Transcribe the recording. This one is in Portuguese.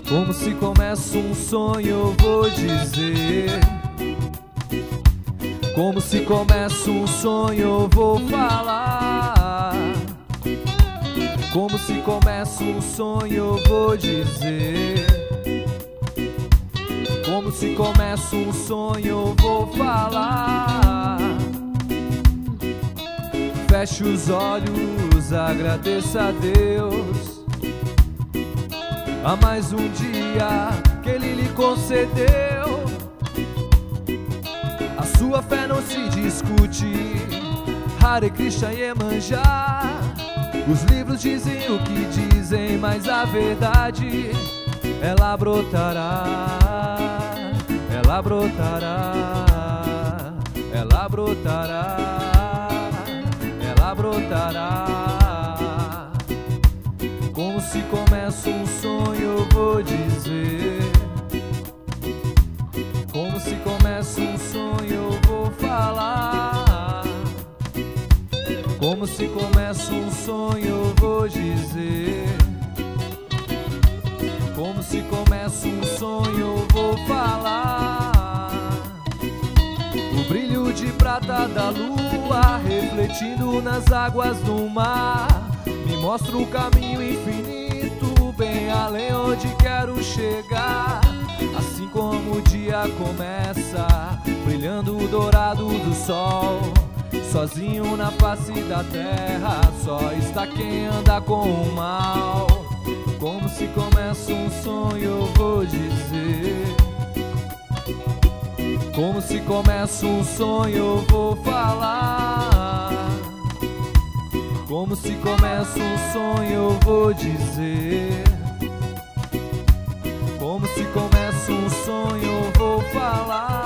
Como se começa um sonho, eu vou dizer. Como se começa um sonho, eu vou falar. Como se começa um sonho, eu vou dizer. Como se começa um sonho, eu vou falar. Feche os olhos, agradeça a Deus a mais um dia que Ele lhe concedeu. A sua fé não se discute, Hare Krishna Iemanjá. Os livros dizem o que dizem, mas a verdade ela brotará, ela brotará, ela brotará, ela brotará. Como se começa um sonho, eu vou dizer. Como se começa um sonho, eu vou falar. Como se começa um sonho, eu vou dizer. Como se começa um sonho, eu vou falar. O brilho de prata da lua refletindo nas águas do mar me mostra o caminho infinito, bem além onde quero chegar. Assim como o dia começa, brilhando o dourado do sol, sozinho na face da terra, só está quem anda com o mal. Como se começa um sonho, eu vou dizer. Como se começa um sonho, eu vou falar. Como se começa um sonho, eu vou dizer. Como se começa um sonho, eu vou falar.